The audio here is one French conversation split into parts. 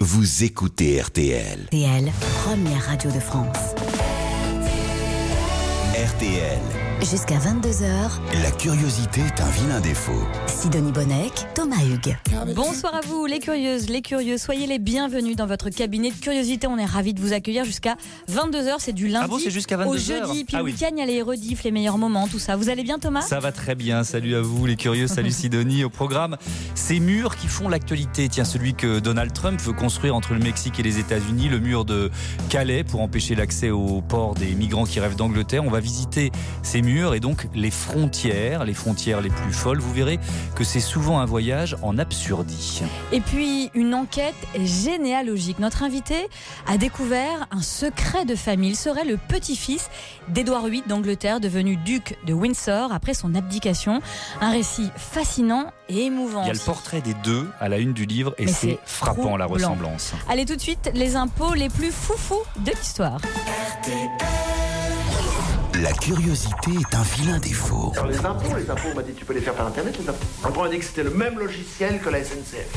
vous écoutez RTL. RTL, première radio de France. RTL. Jusqu'à 22h, La curiosité est un vilain défaut. Sidonie Bonnec, Thomas Hugues. Bonsoir à vous les curieuses, les curieux, soyez les bienvenus dans votre cabinet de curiosité. On est ravis de vous accueillir jusqu'à 22h, c'est du lundi c'est jusqu'à 22h. au jeudi, puis le week-end il y a les rediffs, les meilleurs moments, tout ça. Vous allez bien Thomas ? Ça va très bien, salut à vous les curieux, salut Sidonie. Au programme, ces murs qui font l'actualité. Tiens, celui que Donald Trump veut construire entre le Mexique et les États-Unis, le mur de Calais pour empêcher l'accès au port des migrants qui rêvent d'Angleterre. On va visiter ces murs et donc les frontières les plus folles. Vous verrez que c'est souvent un voyage en absurdie. Et puis une enquête généalogique. Notre invité a découvert un secret de famille. Il serait le petit-fils d'Édouard VIII d'Angleterre, devenu duc de Windsor après son abdication. Un récit fascinant et émouvant. Il y a le portrait des deux à la une du livre et c'est frappant la ressemblance. Allez tout de suite, les impôts les plus foufous de l'histoire. La curiosité est un vilain défaut. Alors les impôts, on m'a dit tu peux les faire par internet, les impôts. Après on m'a dit que c'était le même logiciel que la SNCF.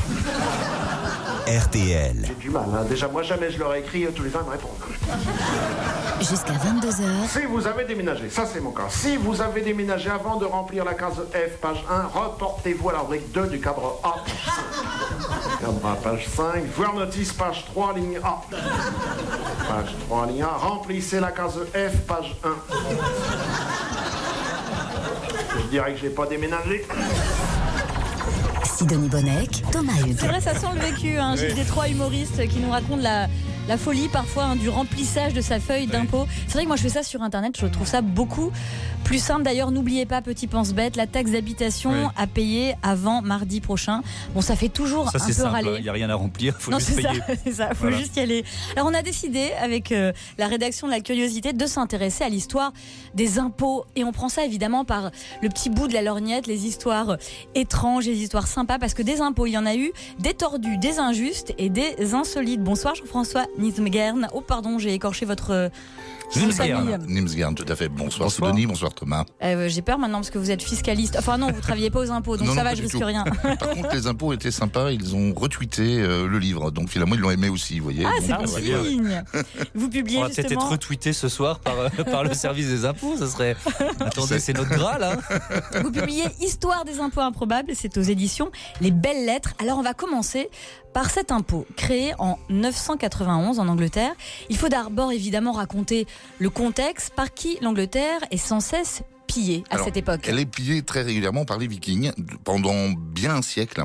RTL. J'ai du mal, hein. Déjà moi jamais je leur ai écrit, tous les ans ils me répondent. Jusqu'à 22h, Si vous avez déménagé, ça c'est mon cas. Si vous avez déménagé avant de remplir la case F, page 1, reportez-vous à la rubrique 2 du cadre A. Cadre A, page 5, voir notice, page 3, ligne A. Page 3, ligne A, remplissez la case F, page 1. Je dirais que j'ai pas déménagé. Sidonie Bonnec, Thomas Hugues. C'est vrai, ça sent le vécu. J'ai des trois humoristes qui nous racontent la folie parfois du remplissage de sa feuille d'impôt. C'est vrai que moi je fais ça sur internet, je trouve ça beaucoup plus simple. D'ailleurs, n'oubliez pas, petit pense-bête, la taxe d'habitation à payer avant mardi prochain. Bon, ça fait toujours Ça, un peu simple, râler. il n'y a rien à remplir, il faut Non, juste c'est payer. ça, faut Voilà. juste y aller. Alors on a décidé avec la rédaction de La Curiosité de s'intéresser à l'histoire des impôts et on prend ça évidemment par le petit bout de la lorgnette, les histoires étranges, les histoires sympas, parce que des impôts, il y en a eu, des tordus, des injustes et des insolites. Bonsoir Jean-François Nimsgern. Oh pardon, j'ai écorché votre nom de famille. Nimsgern, tout à fait. Bonsoir, Bonsoir. Sidonie, bonsoir Thomas. J'ai peur maintenant parce que vous êtes fiscaliste. Enfin non, vous travaillez pas aux impôts, donc Non, ça non, va, pas je du risque tout. rien. Par contre, les impôts étaient sympas, ils ont retweeté le livre, donc finalement ils l'ont aimé aussi, vous voyez. Ah, Donc, c'est bon voilà. signe. Vous publiez On va peut-être justement. être retweeté ce soir par le service des impôts, ça serait... Attendez, c'est notre Graal, hein. Vous publiez Histoire des impôts improbables, c'est aux éditions Les Belles Lettres. Alors on va commencer par cet impôt créé en 991 en Angleterre. Il faut d'abord évidemment raconter le contexte, par qui l'Angleterre est sans cesse pillée à Alors, cette époque. Elle est pillée très régulièrement par les Vikings pendant bien un siècle.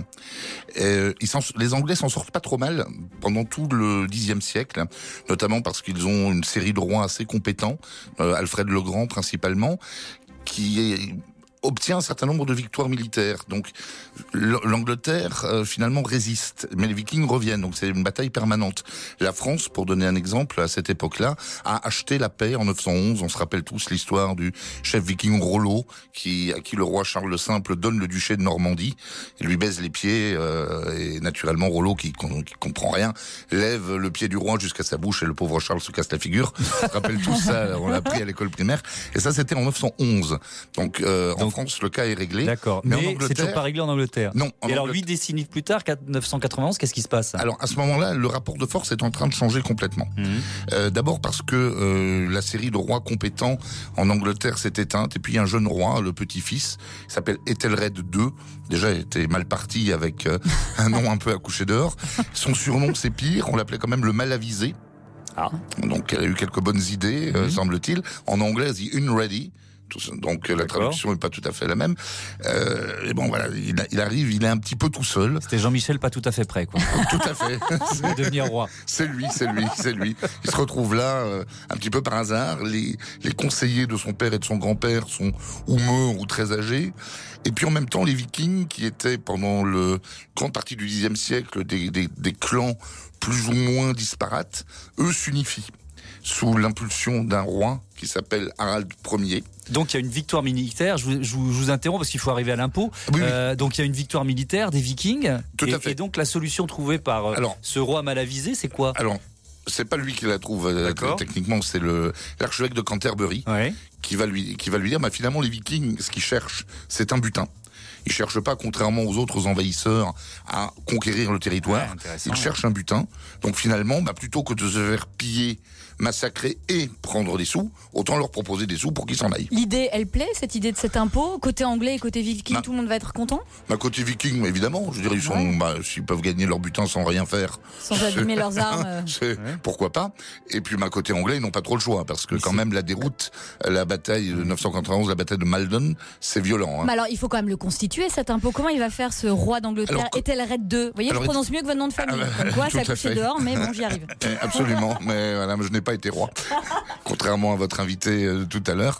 Les Anglais s'en sortent pas trop mal pendant tout le Xe siècle, notamment parce qu'ils ont une série de rois assez compétents, Alfred le Grand principalement, obtient un certain nombre de victoires militaires. Donc l'Angleterre finalement résiste, mais les Vikings reviennent. Donc c'est une bataille permanente. La France, pour donner un exemple, à cette époque-là, a acheté la paix en 911. On se rappelle tous l'histoire du chef viking Rollo, à qui le roi Charles le Simple donne le duché de Normandie, et lui baise les pieds, et naturellement Rollo, qui comprend rien, lève le pied du roi jusqu'à sa bouche, et le pauvre Charles se casse la figure. On se rappelle tous ça, on l'a appris à l'école primaire. Et ça, c'était en 911. Donc en France, le cas est réglé. D'accord, Mais en mais Angleterre, c'est toujours pas réglé en Angleterre. Non. Et alors 8 décennies plus tard, 991, qu'est-ce qui se passe ? Alors à ce moment-là, le rapport de force est en train de changer complètement. D'abord parce que la série de rois compétents en Angleterre s'est éteinte, et puis un jeune roi, le petit-fils, il s'appelle Ethelred II. Déjà, il était mal parti avec un nom un peu à coucher dehors. Son surnom, c'est pire. On l'appelait quand même le Malavisé. Ah. Donc, elle a eu quelques bonnes idées, semble-t-il. En anglais, The Unready. Donc la traduction n'est pas tout à fait la même. Et bon voilà, il arrive, il est un petit peu tout seul. C'était Jean-Michel pas tout à fait prêt, quoi. Tout à fait. Il va devenir roi. C'est lui. Il se retrouve là un petit peu par hasard. Les conseillers de son père et de son grand-père sont ou morts ou très âgés. Et puis en même temps, les Vikings, qui étaient pendant grande partie du Xe siècle des clans plus ou moins disparates, eux s'unifient sous l'impulsion d'un roi qui s'appelle Harald Ier. Donc il y a une victoire militaire, je vous interromps parce qu'il faut arriver à l'impôt. Oui. Donc il y a une victoire militaire des Vikings. Tout à fait. Et donc la solution trouvée par ce roi mal avisé, c'est quoi ? Alors, c'est pas lui qui la trouve, techniquement, c'est l'archevêque de Canterbury qui va lui dire, finalement les Vikings, ce qu'ils cherchent, c'est un butin. Ils cherchent pas, contrairement aux autres envahisseurs, à conquérir le territoire. Ils cherchent un butin. Donc finalement, plutôt que de se faire piller, massacrer et prendre des sous, autant leur proposer des sous pour qu'ils s'en aillent. L'idée, elle plaît, cette idée de cet impôt? Côté anglais et côté viking, tout le monde va être content? Côté viking, évidemment. Je dirais, s'ils peuvent gagner leur butin sans rien faire. Sans abîmer leurs armes. Pourquoi pas. Et puis, côté anglais, ils n'ont pas trop le choix. Parce que quand même, la déroute, la bataille de 991, la bataille de Maldon, c'est violent. Mais alors, il faut quand même le constituer, cet impôt. Comment il va faire, ce roi d'Angleterre, Ethelred II? Vous voyez, je prononce mieux que votre nom de famille. Comme quoi, c'est accouché dehors, mais bon, j'y arrive. Absolument. Mais voilà, je n'ai pas été roi. Contrairement à votre invité tout à l'heure.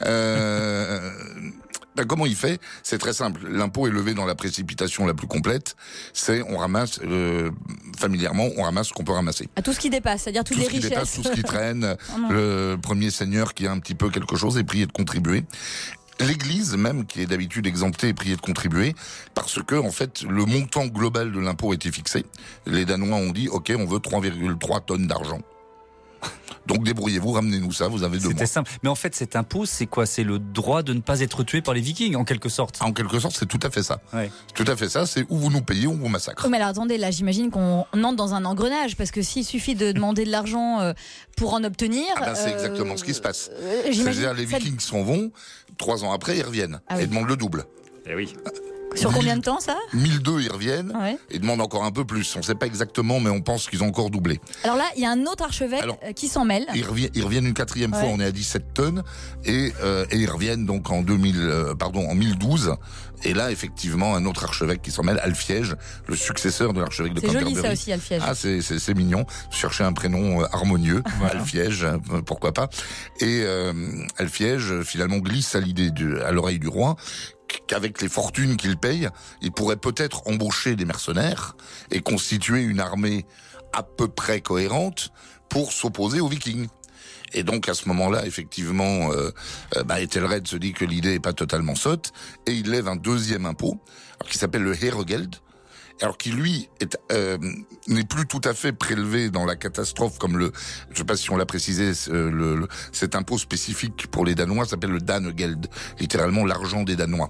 Comment il fait? C'est très simple. L'impôt est levé dans la précipitation la plus complète. On ramasse, familièrement, on ramasse ce qu'on peut ramasser. À tout ce qui dépasse, c'est-à-dire toutes les richesses. Tout ce qui traîne. Le premier seigneur qui a un petit peu quelque chose est prié de contribuer. L'Église même, qui est d'habitude exemptée, est priée de contribuer, parce que en fait, le montant global de l'impôt a été fixé. Les Danois ont dit, OK, on veut 3,3 tonnes d'argent. Donc débrouillez-vous, ramenez-nous ça, vous avez 2 mois. C'était simple. Mais en fait, cet impôt, c'est quoi? C'est le droit de ne pas être tué par les Vikings, en quelque sorte. En quelque sorte, c'est tout à fait ça. Ouais. Tout à fait ça, c'est où vous nous payez, ou on vous massacre. Mais alors attendez, là j'imagine qu'on entre dans un engrenage, parce que s'il suffit de demander de l'argent pour en obtenir... c'est exactement ce qui se passe. C'est-à-dire les Vikings s'en vont, 3 ans après, ils reviennent et demandent le double. Eh oui. Sur combien de temps, ça? 1002, ils reviennent, et demandent encore un peu plus. On ne sait pas exactement, mais on pense qu'ils ont encore doublé. Alors là, il y a un autre archevêque qui s'en mêle. Ils reviennent une 4e fois, on est à 17 tonnes, et ils reviennent donc en 1012. Et là, effectivement, un autre archevêque qui s'en mêle, Alfiège, le successeur de l'archevêque de Canterbury. C'est joli, ça aussi, Alfiège. Ah, c'est mignon. Chercher un prénom harmonieux, Alfiège, pourquoi pas. Et Alfiège, finalement, glisse à l'oreille du roi, qu'avec les fortunes qu'il paye, il pourrait peut-être embaucher des mercenaires et constituer une armée à peu près cohérente pour s'opposer aux Vikings. Et donc à ce moment-là, effectivement, Ethelred se dit que l'idée est pas totalement sotte, et il lève un 2e impôt, qui s'appelle le Heregeld, alors qui lui n'est plus tout à fait prélevé dans la catastrophe comme je sais pas si on l'a précisé, cet impôt spécifique pour les Danois s'appelle le Danegeld, littéralement l'argent des Danois.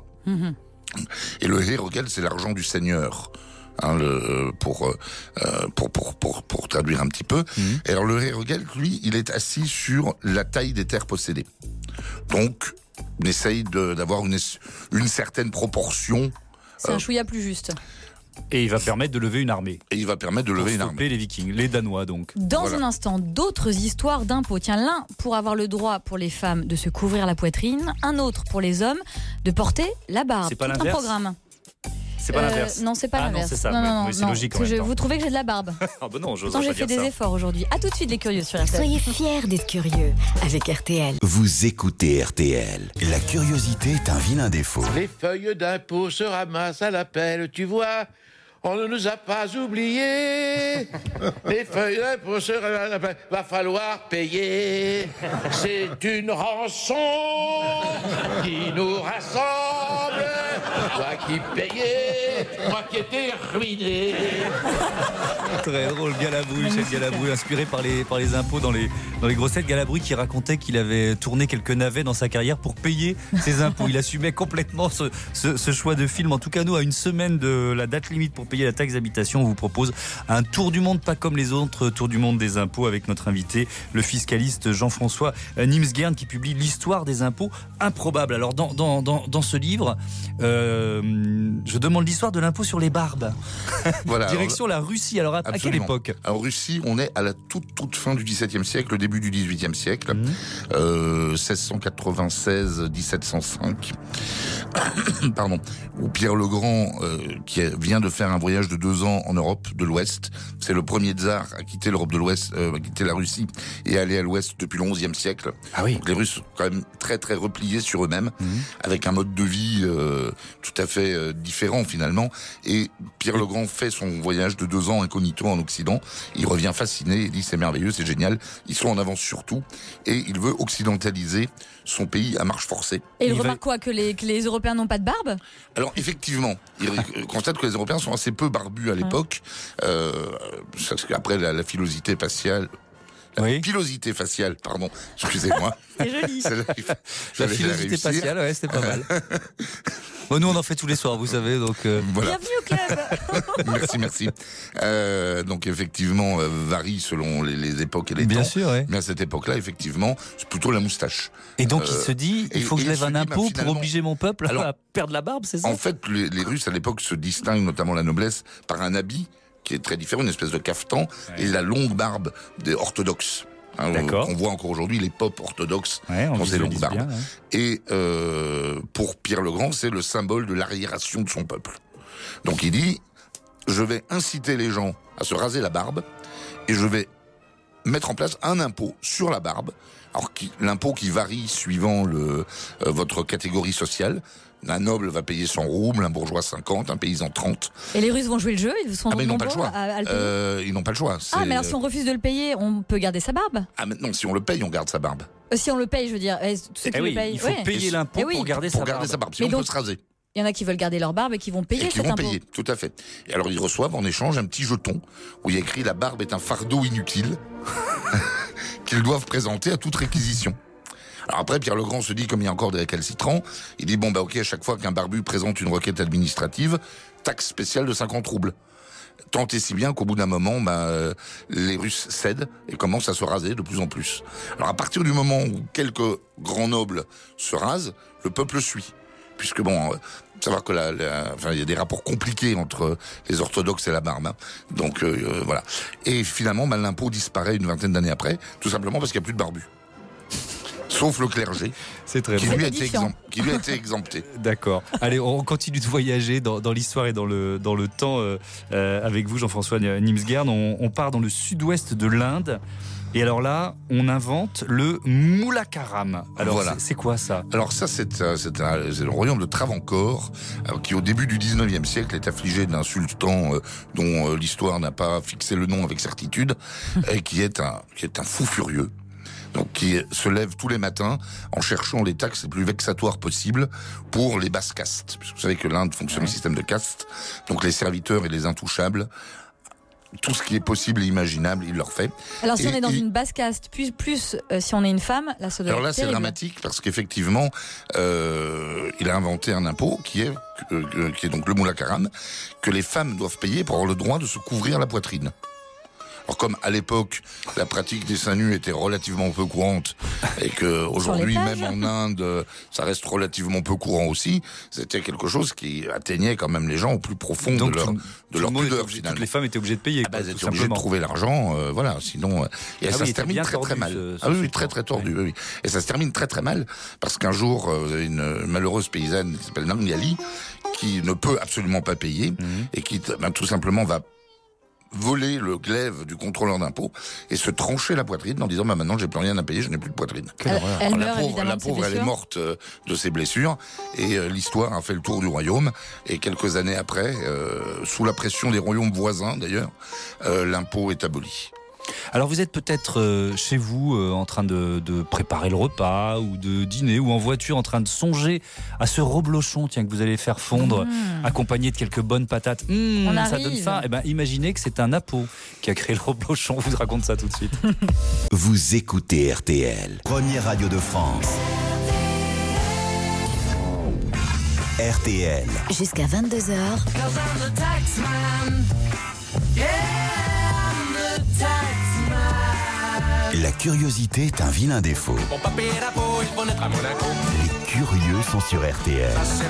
Et le Heregeld, c'est l'argent du seigneur. Pour traduire un petit peu. Et alors le Heregeld, lui, il est assis sur la taille des terres possédées. Donc, on essaye d'avoir une certaine proportion. C'est un chouïa plus juste. Et il va permettre de lever une armée. Pour stopper les Vikings, les Danois donc. Dans un instant, d'autres histoires d'impôts. Tiens, l'un pour avoir le droit pour les femmes de se couvrir la poitrine, un autre pour les hommes de porter la barbe. C'est pas tout un l'inverse. programme. C'est pas l'inverse. Non, c'est pas l'inverse. Non, c'est ça. Non, c'est logique. Vous trouvez que j'ai de la barbe? Ah ben non, j'ose Pourtant, pas j'ai fait dire des ça. efforts aujourd'hui. À tout de suite, les curieux sur RTL. Soyez fiers d'être curieux avec RTL. Vous écoutez RTL. La curiosité est un vilain défaut. Les feuilles d'impôt se ramassent à l'appel, tu vois. On ne nous a pas oubliés. Les feuilles d'impôt se ramassent à l'appel. Va falloir payer. C'est une rançon qui nous rassemble. Toi qui payais, moi qui étais ruiné. Très drôle, Galabru, chef Galabru, inspiré par les impôts dans les grossettes. Galabru qui racontait qu'il avait tourné quelques navets dans sa carrière pour payer ses impôts. Il assumait complètement ce choix de film. En tout cas, nous, à une semaine de la date limite pour payer la taxe d'habitation, on vous propose un tour du monde, pas comme les autres tours du monde des impôts, avec notre invité, le fiscaliste Jean-François Nimsguern, qui publie l'histoire des impôts improbables. Alors, dans ce livre, je demande l'histoire de l'impôt sur les barbes. Voilà. Direction la Russie. Alors, à quelle époque? En Russie, on est à la toute fin du XVIIe siècle, au début du XVIIIe siècle, 1696-1705. Pardon. Où Pierre le Grand, qui vient de faire un voyage de 2 ans en Europe de l'Ouest, c'est le premier tsar à quitter l'Europe de l'Ouest, à quitter la Russie et aller à l'Ouest depuis le XIe siècle. Ah oui. Donc les Russes sont quand même très très repliés sur eux-mêmes, avec un mode de vie tout à fait différent finalement. Et Pierre le Grand fait son voyage de 2 ans incognito en Occident. Il revient fasciné, il dit c'est merveilleux, c'est génial. Ils sont en avance sur tout et il veut occidentaliser son pays à marche forcée. Et il remarque quoi, que les Européens n'ont pas de barbe? Alors effectivement, il constate que les Européens sont assez peu barbus à l'époque, parce qu'après la pilosité faciale. Pilosité faciale, pardon, excusez-moi. C'est joli. La pilosité faciale, ouais, c'était pas mal. Bon, nous, on en fait tous les soirs, vous savez. Donc, Voilà. Bienvenue au club. Merci. Donc effectivement, varie selon les époques et les temps. bien sûr, ouais. Mais à cette époque-là, effectivement, c'est plutôt la moustache. Et donc, il se dit, il faut que je lève un impôt pour obliger mon peuple à perdre la barbe, c'est ça? En fait, les Russes, à l'époque, se distinguent, notamment la noblesse, par un habit qui est très différent, une espèce de cafetan, et la longue barbe des orthodoxes. D'accord. On voit encore aujourd'hui les popes orthodoxes on ont ces longues visualise barbes. bien, ouais. Et pour Pierre le Grand, c'est le symbole de l'arriération de son peuple. Donc il dit, je vais inciter les gens à se raser la barbe, et je vais mettre en place un impôt sur la barbe. Alors l'impôt qui varie suivant votre catégorie sociale. Un noble va payer 100 roubles, un bourgeois 50, un paysan 30. Et les Russes vont jouer le jeu, ils sont Ils n'ont pas le nombreux choix. à le payer. Ils n'ont pas le choix. Ah, mais alors si on refuse de le payer, on peut garder sa barbe? Ah, maintenant, si on le paye, on garde sa barbe. Si on le paye, je veux dire. Ceux qui Eh oui, le payent, il faut ouais. payer l'impôt Eh oui. pour garder Pour sa garder barbe. sa barbe. Sinon, Mais on donc, peut se raser. Il y en a qui veulent garder leur barbe et qui vont payer Et qui cet vont impôt. payer, tout à fait. Et alors, ils reçoivent en échange un petit jeton où il y a écrit « La barbe est un fardeau inutile » qu'ils doivent présenter à toute réquisition. Alors après, Pierre le Grand se dit, comme il y a encore des récalcitrants, il dit, ok, à chaque fois qu'un barbu présente une requête administrative, taxe spéciale de 50 roubles. Tant et si bien qu'au bout d'un moment, les Russes cèdent et commencent à se raser de plus en plus. Alors à partir du moment où quelques grands nobles se rasent, le peuple suit. Puisque savoir que il y a des rapports compliqués entre les orthodoxes et la barbe. Hein. Donc voilà. Et finalement, l'impôt disparaît une vingtaine d'années après, tout simplement parce qu'il n'y a plus de barbus. Sauf le clergé, C'est très qui bon. lui a été exempté. D'accord. Allez, on continue de voyager dans l'histoire et dans le temps avec vous, Jean-François Nimsgern. On part dans le sud-ouest de l'Inde. Et alors là, on invente le moulakaram. Alors, Voilà. c'est quoi ça? Alors ça, c'est le royaume de Travancore, qui au début du 19e siècle est affligé d'un sultan dont l'histoire n'a pas fixé le nom avec certitude, et qui est un fou furieux. Donc, qui se lève tous les matins en cherchant les taxes les plus vexatoires possibles pour les basses castes. Puisque vous savez que l'Inde fonctionne au système de castes. Donc, les serviteurs et les intouchables, tout ce qui est possible et imaginable, il leur fait. Alors si on est dans une basse caste, plus si on est une femme, là ça doit Alors être là, c'est terrible. dramatique parce qu'effectivement, il a inventé un impôt qui est donc le moulakaram, que les femmes doivent payer pour avoir le droit de se couvrir la poitrine. Alors comme à l'époque, la pratique des seins nus était relativement peu courante et que aujourd'hui, les plages. même en Inde, ça reste relativement peu courant aussi, c'était quelque chose qui atteignait quand même les gens au plus profond Donc, de leur tout le monde était pudeur obligé- finalement. toutes les femmes étaient obligées de payer. Elles tout étaient obligées de simplement. trouver l'argent, voilà, sinon... Et Ah ça oui, se il termine était très bien très mal. tordu, ce Ah oui, sultan. très très tordu, oui. Et ça se termine très très mal, parce qu'un jour, une malheureuse paysanne qui s'appelle Nangali, qui ne peut absolument pas payer, et qui tout simplement va voler le glaive du contrôleur d'impôts et se trancher la poitrine en disant maintenant j'ai plus rien à payer, je n'ai plus de poitrine. Elle Alors, meurt évidemment la de ses pauvre, elle est blessures. morte de ses blessures et l'histoire a fait le tour du royaume. Et quelques années après, sous la pression des royaumes voisins d'ailleurs, l'impôt est aboli. Alors vous êtes peut-être chez vous en train de préparer le repas ou de dîner ou en voiture en train de songer à ce reblochon que vous allez faire fondre accompagné de quelques bonnes patates. On ça arrive. donne faim. Eh ben, imaginez que c'est un Apo qui a créé le reblochon. Je vous raconte ça tout de suite. Vous écoutez RTL, première radio de France. RTL, Jusqu'à 22h, la curiosité est un vilain défaut. Les curieux sont sur RTL.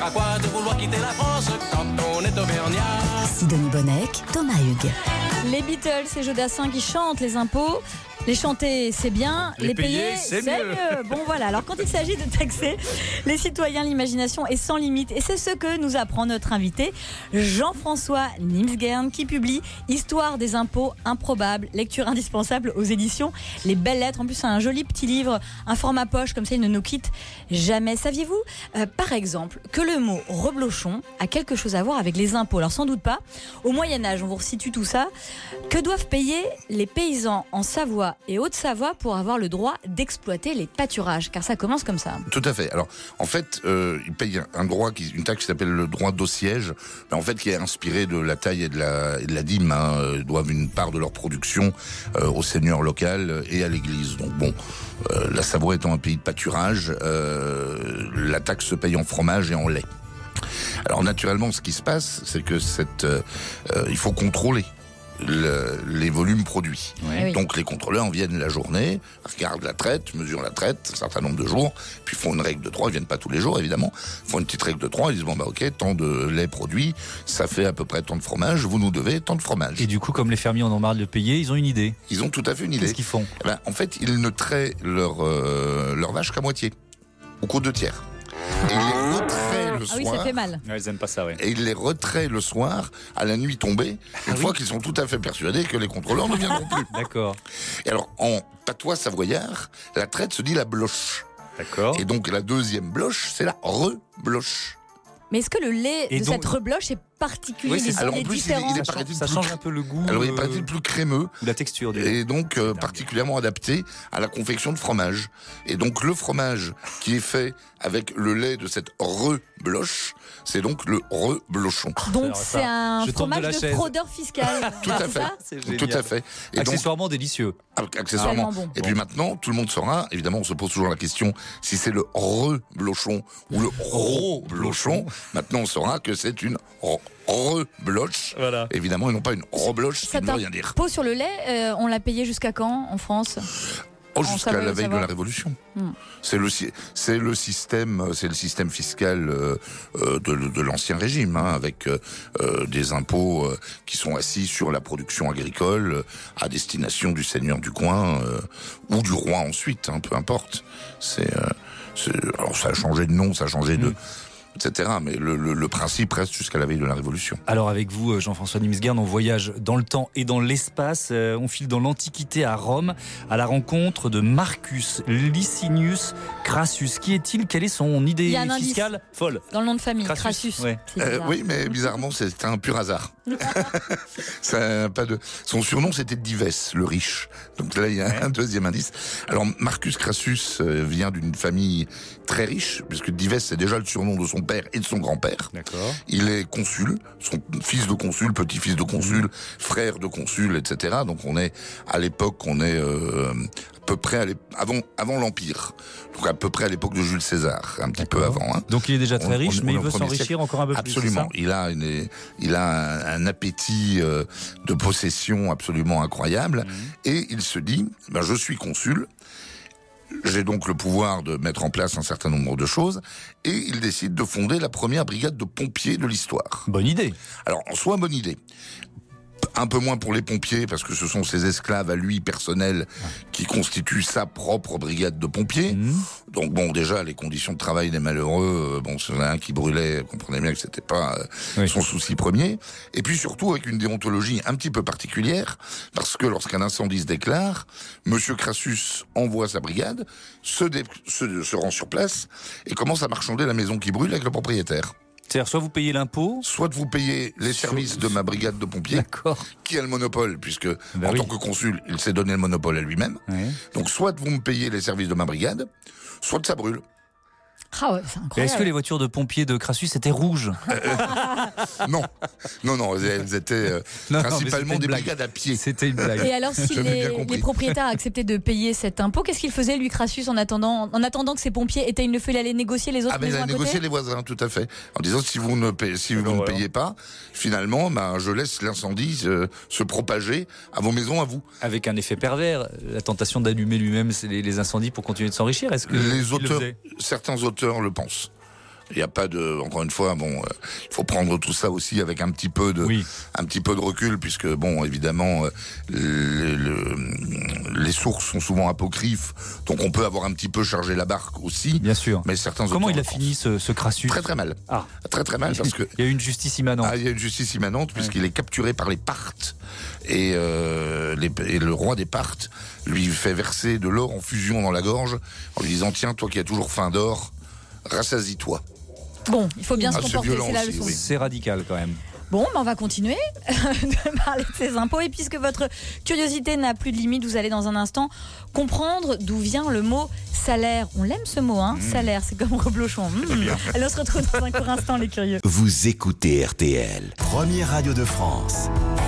Sidonie Bonnec, Thomas Hugues. Les Beatles et Jodassin qui chantent les impôts. Les chanter, c'est bien. Les payer, payer, c'est c'est mieux. mieux. Bon, voilà. Alors, quand il s'agit de taxer les citoyens, l'imagination est sans limite. Et c'est ce que nous apprend notre invité, Jean-François Nimsgern, qui publie Histoire des impôts improbables, lecture indispensable aux éditions Les Belles Lettres. En plus, c'est un joli petit livre, un format poche, comme ça, il ne nous quitte jamais. Saviez-vous, par exemple, que le mot reblochon a quelque chose à voir avec les impôts? Alors, sans doute pas. Au Moyen-Âge, on vous resitue tout ça. Que doivent payer les paysans en Savoie et Haute-Savoie pour avoir le droit d'exploiter les pâturages? Car ça commence comme ça. Tout à fait. Alors, en fait, ils payent une taxe qui s'appelle le droit d'ossiège, mais en fait, qui est inspiré de la taille et de la dîme. Hein. Ils doivent une part de leur production au seigneur local et à l'église. Donc bon, la Savoie étant un pays de pâturage, la taxe se paye en fromage et en lait. Alors naturellement, ce qui se passe, c'est que il faut contrôler les volumes produits. Oui. Donc les contrôleurs viennent la journée, regardent la traite, mesurent la traite, un certain nombre de jours, puis font une règle de 3, ils viennent pas tous les jours évidemment, font une petite règle de 3, ils disent bon bah ok, tant de lait produit, ça fait à peu près tant de fromage, vous nous devez tant de fromage. Et du coup, comme les fermiers en ont marre de le payer, ils ont une idée. Ils ont tout à fait une idée. Qu'est-ce qu'ils font ? Eh ben, en fait, ils ne traient leur vache qu'à moitié, ou qu'aux 2 tiers. Et ils les retraient le Ah oui, soir. ça fait mal. Ouais, ils aiment pas ça, ouais. Et ils les retraient le soir, à la nuit tombée, une fois qu'ils sont tout à fait persuadés que les contrôleurs ne viendront plus. D'accord. Et alors, en patois savoyard, la traite se dit la bloche. D'accord. Et donc, la deuxième bloche, c'est la rebloche. Mais est-ce que le lait Et de donc- cette rebloche est particulier, Oui, c'est il ça. est Alors, en plus, différent il est Ça, paraît-il ça plus change cr- un peu le goût. Alors, il est paraît-il plus crémeux. La texture du lait. Et donc particulièrement adapté à la confection de fromage. Et donc le fromage qui est fait avec le lait de cette rebloche, c'est donc le reblochon. Donc Alors c'est ça, un je tombe de fromage la de chaise. fraudeur fiscal. Tout à C'est fait. ça C'est Tout génial. à fait. Et donc Accessoirement délicieux. accessoirement. Tellement bon. Et puis maintenant, tout le monde saura, évidemment, on se pose toujours la question si c'est le reblochon ou le reblochon. Maintenant, on saura que c'est une rebloche. Voilà. Évidemment, et non pas une rebloche, ce qui ne veut rien dire. Pot sur le lait, on l'a payé jusqu'à quand en France? Oh, jusqu'à ça va la le veille de savoir. la Révolution. Hmm. C'est le système fiscal de l'ancien régime, hein, avec des impôts qui sont assis sur la production agricole à destination du seigneur du coin ou du roi ensuite, hein, peu importe. Alors ça a changé de nom, ça a changé de etc. Mais le principe reste jusqu'à la veille de la Révolution. Alors avec vous, Jean-François Nimsgard, on voyage dans le temps et dans l'espace. On file dans l'Antiquité à Rome à la rencontre de Marcus Licinius Crassus. Qui est-il ? Quelle est son Il idée y a un indice. fiscale folle ? Dans le nom de famille, Crassus, Crassus. ouais. C'est bizarre. Oui, mais bizarrement, c'est un pur hasard. Ça a pas de... Son surnom, c'était Dives, le riche. Donc là, il y a un deuxième indice. Alors, Marcus Crassus vient d'une famille très riche, puisque Dives, c'est déjà le surnom de son père et de son grand-père. D'accord. Il est consul, son fils de consul, petit-fils de consul, frère de consul, etc. Donc on est, à l'époque, à peu près avant l'Empire. Donc à peu près à l'époque de Jules César, un petit peu avant. Hein. Donc il est déjà très On- riche, on- mais on est il au veut premier s'enrichir siècle. encore un peu Absolument. plus. Il a un appétit de possession absolument incroyable. Et il se dit, je suis consul. J'ai donc le pouvoir de mettre en place un certain nombre de choses. Et il décide de fonder la première brigade de pompiers de l'histoire. Bonne idée. Alors, en soi, bonne idée. Un peu moins pour les pompiers, parce que ce sont ses esclaves à lui personnels qui constituent sa propre brigade de pompiers. Donc bon, déjà, les conditions de travail des malheureux, c'est un qui brûlait, comprenez bien que c'était pas son souci premier. Et puis surtout, avec une déontologie un petit peu particulière, parce que lorsqu'un incendie se déclare, Monsieur Crassus envoie sa brigade, se rend sur place, et commence à marchander la maison qui brûle avec le propriétaire. C'est-à-dire, soit vous payez l'impôt, Soit vous payez les services de ma brigade de pompiers, d'accord. qui a le monopole, puisque en oui. tant que consul, il s'est donné le monopole à lui-même. Ouais. Donc soit vous me payez les services de ma brigade, soit ça brûle. Ah ouais, c'est Et est-ce incroyable. que les voitures de pompiers de Crassus étaient rouges ? Non, elles étaient Non, mais principalement c'était une des blague. brigades à pied. C'était une blague. Et alors, si J'avais bien compris. les propriétaires acceptaient de payer cet impôt, qu'est-ce qu'il faisait, lui, Crassus, en attendant que ses pompiers éteignent le feu, il allait négocier les autres Ah, mais il maisons a à négocié côté? les voisins, tout à fait. En disant, si vous ne payez pas, finalement, je laisse l'incendie se propager à vos maisons, à vous. Avec un effet pervers, la tentation d'allumer lui-même les incendies pour continuer de s'enrichir. Est-ce que il Les le auteurs, faisait ? certains auteurs le pensent. Il n'y a pas de, encore une fois, il faut prendre tout ça aussi avec un petit peu de recul, puisque évidemment, les sources sont souvent apocryphes, donc on peut avoir un petit peu chargé la barque aussi. Bien sûr. Mais certains Comment auteurs il a le pensent. fini ce Crassus ? Très très mal. Ah. Très très mal, parce que Il y a eu une justice immanente. il y a une justice immanente, puisqu'il est capturé par les Parthes, et le roi des Parthes lui fait verser de l'or en fusion dans la gorge, en lui disant, tiens, toi qui as toujours faim d'or, rassasie-toi. Bon, il faut bien se c'est comporter, violent c'est la aussi, leçon. oui. C'est radical quand même. Bon, on va continuer de parler de ces impôts. Et puisque votre curiosité n'a plus de limite, vous allez dans un instant comprendre d'où vient le mot salaire. On l'aime ce mot, hein, salaire, c'est comme reblochon. Alors on se retrouve dans un court instant, les curieux. Vous écoutez RTL, première radio de France.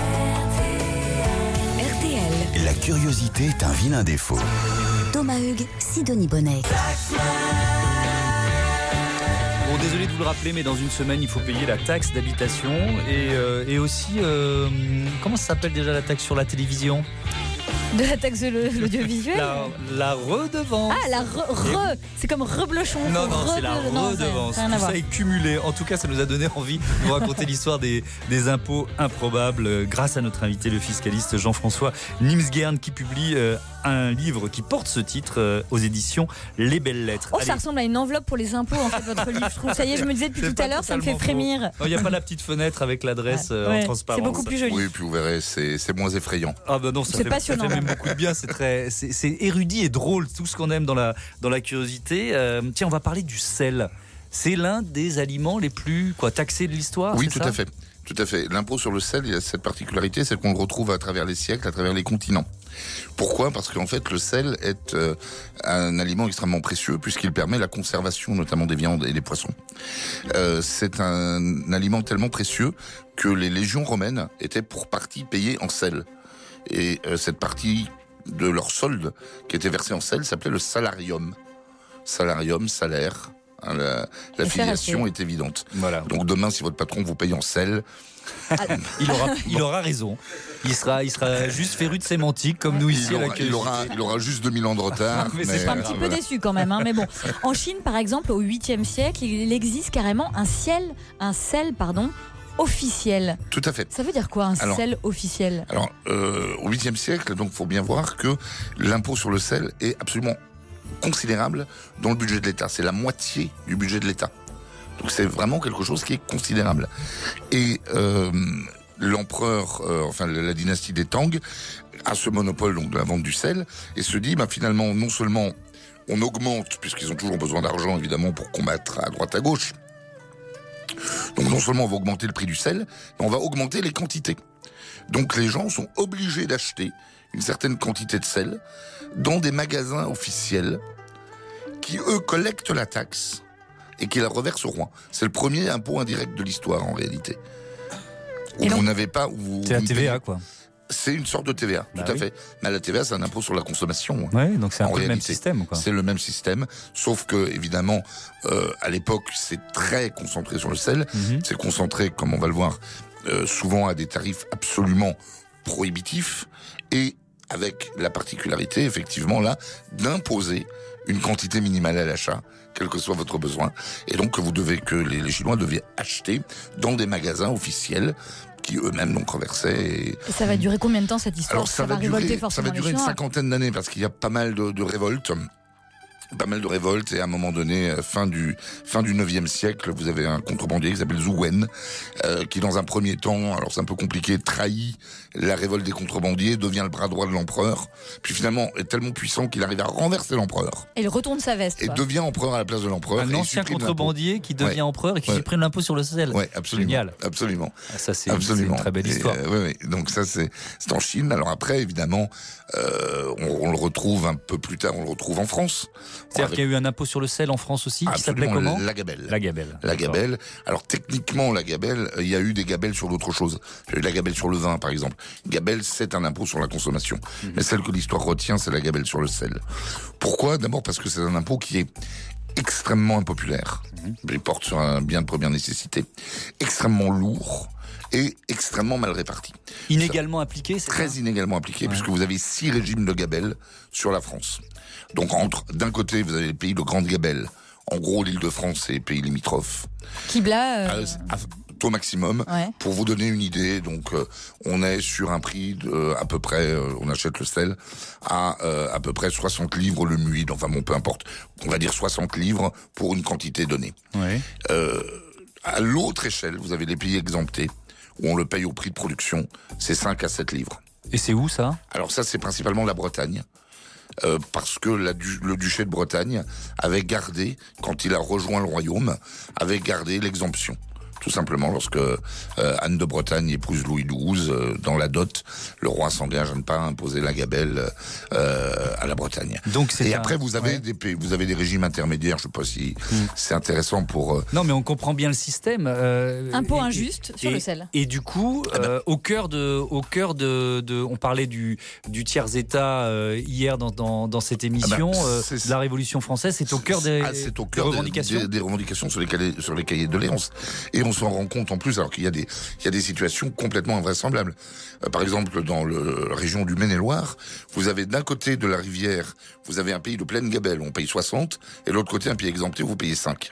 RTL. La curiosité est un vilain défaut. Thomas Hugues, Sidonie Bonnet. Bon, désolé de vous le rappeler, mais dans une semaine, il faut payer la taxe d'habitation et aussi, comment ça s'appelle déjà la taxe sur la télévision ? De la taxe de l'audiovisuel. La redevance. Ah, c'est comme reblochon. Non, c'est la redevance. Tout ça est cumulé. En tout cas, ça nous a donné envie de vous raconter l'histoire des impôts improbables grâce à notre invité, le fiscaliste Jean-François Nimsguern, qui publie un livre qui porte ce titre aux éditions Les Belles Lettres. Oh, ça ressemble à une enveloppe pour les impôts, en fait, votre livre. Je trouve, ça y est, je me disais depuis tout à l'heure, ça me fait frémir. Il n'y a pas la petite fenêtre avec l'adresse en transparence. C'est beaucoup plus joli. Oui, puis vous verrez, c'est moins effrayant. Ah ben non, ça fait même beaucoup de bien. C'est érudit et drôle, tout ce qu'on aime dans la curiosité. Tiens, on va parler du sel. C'est l'un des aliments les plus taxés de l'histoire. Oui, c'est tout ça ? à fait. Tout à fait. L'impôt sur le sel, il a cette particularité, c'est qu'on le retrouve à travers les siècles, à travers les continents. Pourquoi ? Parce qu'en fait, le sel est un aliment extrêmement précieux puisqu'il permet la conservation notamment des viandes et des poissons. C'est un aliment tellement précieux que les légions romaines étaient pour partie payées en sel. Et cette partie de leur solde qui était versée en sel s'appelait le salarium. Salarium, salaire. La filiation est évidente. Voilà. Donc demain, si votre patron vous paye en sel, il aura raison. Il sera juste féru de sémantique comme nous ici à la curiosité. Il aura juste 2000 ans de retard. Je suis un petit peu déçu quand même. Mais bon, en Chine, par exemple, au 8e siècle, il existe carrément un sel, officiel. Tout à fait. Ça veut dire quoi, sel officiel ? Alors, au 8e siècle, donc, faut bien voir que l'impôt sur le sel est absolument considérable dans le budget de l'État. C'est la moitié du budget de l'État. Donc, c'est vraiment quelque chose qui est considérable. Et l'empereur, la dynastie des Tang, a ce monopole donc de la vente du sel et se dit, finalement, non seulement on augmente, puisqu'ils ont toujours besoin d'argent, évidemment, pour combattre à droite à gauche. Donc non seulement on va augmenter le prix du sel, mais on va augmenter les quantités. Donc les gens sont obligés d'acheter une certaine quantité de sel dans des magasins officiels qui, eux, collectent la taxe et qui la reversent au roi. C'est le premier impôt indirect de l'histoire, en réalité. Où vous n'avez pas... C'est la TVA, quoi. C'est une sorte de TVA, tout à fait. Mais la TVA, c'est un impôt sur la consommation. Oui, donc c'est un peu le même système, quoi. C'est le même système, sauf que, évidemment, à l'époque, c'est très concentré sur le sel. C'est concentré, comme on va le voir, souvent à des tarifs absolument prohibitifs, et avec la particularité, effectivement, là, d'imposer une quantité minimale à l'achat, quel que soit votre besoin, et donc que les Chinois devaient acheter dans des magasins officiels qui eux-mêmes donc reversaient. Et ça va durer combien de temps cette histoire ? Alors ça va durer une cinquantaine d'années parce qu'il y a pas mal de révoltes. Pas mal de révoltes et à un moment donné, fin du 9e siècle, vous avez un contrebandier qui s'appelle Zhu Wen, qui dans un premier temps, alors c'est un peu compliqué, trahit la révolte des contrebandiers, devient le bras droit de l'empereur, puis finalement est tellement puissant qu'il arrive à renverser l'empereur. Et il retourne sa veste. Et devient empereur à la place de l'empereur. Un ancien contrebandier qui devient empereur et qui supprime l'impôt sur le sel. Ouais, absolument. Génial. Absolument. Ah, ça c'est une très belle histoire. Oui. Donc ça c'est en Chine. Alors après évidemment, on le retrouve un peu plus tard, on le retrouve en France. C'est-à-dire qu'il y a eu un impôt sur le sel en France aussi, qui s'appelait comment ? La gabelle. La gabelle. Alors techniquement, la gabelle, il y a eu des gabelles sur d'autres choses. Il y a eu la gabelle sur le vin, par exemple. Gabelle, c'est un impôt sur la consommation. Mais celle que l'histoire retient, c'est la gabelle sur le sel. Pourquoi ? D'abord parce que c'est un impôt qui est extrêmement impopulaire. Il porte sur un bien de première nécessité. Extrêmement lourd et extrêmement mal réparti. Inégalement appliqué, c'est très inégalement appliqué, puisque vous avez 6 régimes de gabelle sur la France. Donc d'un côté, vous avez les pays de grande gabelle. En gros, l'Île-de-France et les pays limitrophes. Kibla taux maximum. Ouais. Pour vous donner une idée, donc on est sur un prix de à peu près, on achète le sel à peu près 60 livres le muid. Enfin bon, peu importe. On va dire 60 livres pour une quantité donnée. Ouais. À l'autre échelle, vous avez les pays exemptés où on le paye au prix de production. C'est 5 à 7 livres. Et c'est où ça ? Alors ça, c'est principalement la Bretagne. Parce que le duché de Bretagne avait gardé, quand il a rejoint le royaume, avait gardé l'exemption. tout simplement, lorsque Anne de Bretagne épouse Louis XII, dans la dot, le roi s'engage à ne pas imposer la gabelle à la Bretagne. Donc et après, vous avez des pays, vous avez des régimes intermédiaires. Je sais pas si c'est intéressant pour. Non, mais on comprend bien le système. Impôt injuste sur le sel. Et du coup, au cœur de, on parlait du tiers État hier dans cette émission. La Révolution française, c'est au cœur des revendications. Des revendications sur les cahiers de doléances. Et on s'en rend compte en plus, alors qu'il y a des situations complètement invraisemblables. Par exemple, dans la région du Maine-et-Loire, vous avez d'un côté de la rivière, vous avez un pays de pleine gabelle, on paye 60, et de l'autre côté, un pays exempté, vous payez 5.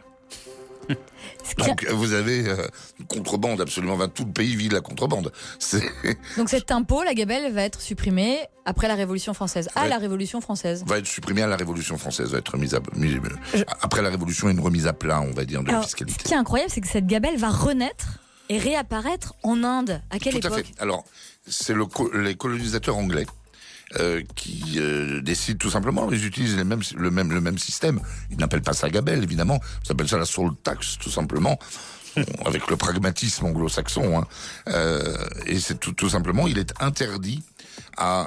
Donc vous avez une contrebande absolument, tout le pays vit de la contrebande. Donc cet impôt, la gabelle, va être supprimé après la Révolution française. La Révolution française. Va être supprimé à la Révolution française, va être remise après la Révolution, une remise à plat, on va dire, de la fiscalité. Ce qui est incroyable, c'est que cette gabelle va renaître et réapparaître en Inde. À quelle époque ? Tout à fait. Alors, c'est les colonisateurs anglais qui décident tout simplement, ils utilisent le même système. Ils n'appellent pas ça gabelle, évidemment. Ils appellent ça la soul tax, tout simplement. Avec le pragmatisme anglo-saxon, et c'est tout simplement, il est interdit à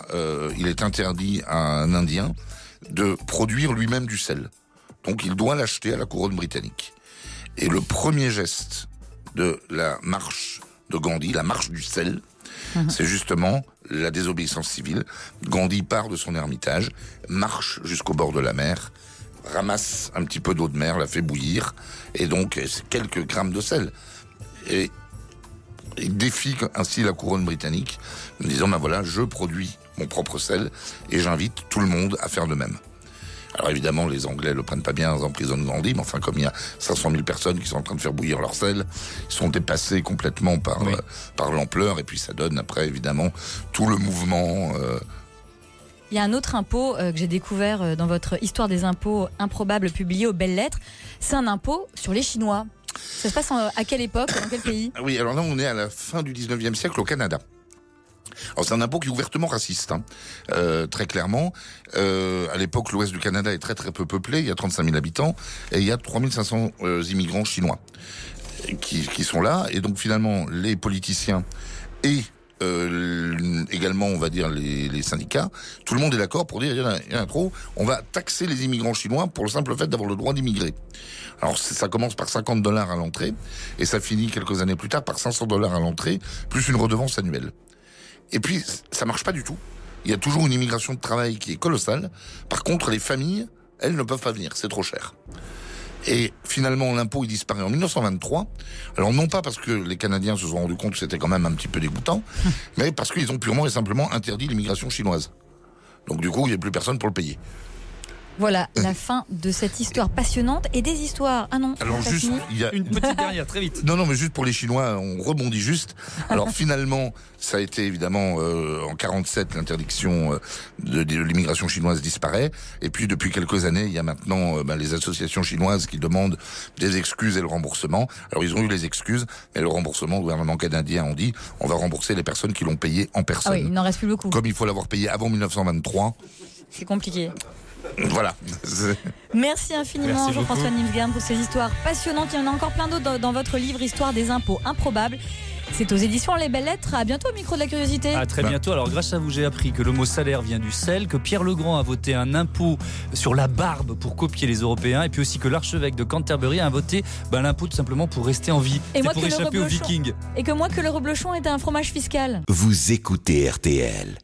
un Indien de produire lui-même du sel. Donc il doit l'acheter à la couronne britannique. Et le premier geste de la marche de Gandhi, la marche du sel, c'est justement la désobéissance civile. Gandhi part de son ermitage, marche jusqu'au bord de la mer, ramasse un petit peu d'eau de mer, la fait bouillir, et donc quelques grammes de sel. Et il défie ainsi la couronne britannique, en disant, voilà, je produis mon propre sel, et j'invite tout le monde à faire de même. Alors évidemment, les Anglais le prennent pas bien, ils emprisonnent Gandhi, mais enfin, comme il y a 500 000 personnes qui sont en train de faire bouillir leur sel, ils sont dépassés complètement par l'ampleur, et puis ça donne après, évidemment, tout le mouvement... Il y a un autre impôt que j'ai découvert dans votre Histoire des impôts improbables publiée aux Belles Lettres. C'est un impôt sur les Chinois. Ça se passe à quelle époque, dans quel pays ? Oui, alors là, on est à la fin du 19e siècle au Canada. Alors c'est un impôt qui est ouvertement raciste, très clairement. À l'époque, l'ouest du Canada est très très peu peuplé, il y a 35 000 habitants, et il y a 3500 immigrants chinois qui sont là. Et donc finalement, les politiciens et également, on va dire, les syndicats, tout le monde est d'accord pour dire, il y en a trop, on va taxer les immigrants chinois pour le simple fait d'avoir le droit d'immigrer. Alors ça commence par $50 à l'entrée, et ça finit quelques années plus tard par $500 à l'entrée, plus une redevance annuelle. Et puis, ça marche pas du tout. Il y a toujours une immigration de travail qui est colossale. Par contre, les familles, elles ne peuvent pas venir, c'est trop cher. Et finalement, l'impôt, il disparaît en 1923. Alors, non pas parce que les Canadiens se sont rendus compte que c'était quand même un petit peu dégoûtant, mais parce qu'ils ont purement et simplement interdit l'immigration chinoise. Donc, du coup, il n'y a plus personne pour le payer. Voilà la fin de cette histoire passionnante et des histoires. Ah non, alors juste, il y a une petite dernière, très vite. Non, mais juste pour les Chinois, on rebondit juste. Alors finalement, ça a été évidemment en 47, l'interdiction de l'immigration chinoise disparaît. Et puis depuis quelques années, il y a maintenant les associations chinoises qui demandent des excuses et le remboursement. Alors ils ont eu les excuses, mais le remboursement, le gouvernement canadien en dit, on va rembourser les personnes qui l'ont payé en personne. Ah oui, il n'en reste plus beaucoup. Comme il faut l'avoir payé avant 1923. C'est compliqué. Voilà. Merci infiniment Jean-François Nilsgern pour ces histoires passionnantes. Il y en a encore plein d'autres dans votre livre Histoire des impôts improbables. C'est aux éditions Les Belles Lettres. À bientôt au micro de la curiosité. À très bientôt. Alors grâce à vous, j'ai appris que le mot salaire vient du sel, que Pierre Legrand a voté un impôt sur la barbe pour copier les Européens, et puis aussi que l'archevêque de Canterbury a voté l'impôt tout simplement pour rester en vie. Et c'est pour échapper aux Vikings. Et que moi que le reblochon était un fromage fiscal. Vous écoutez RTL.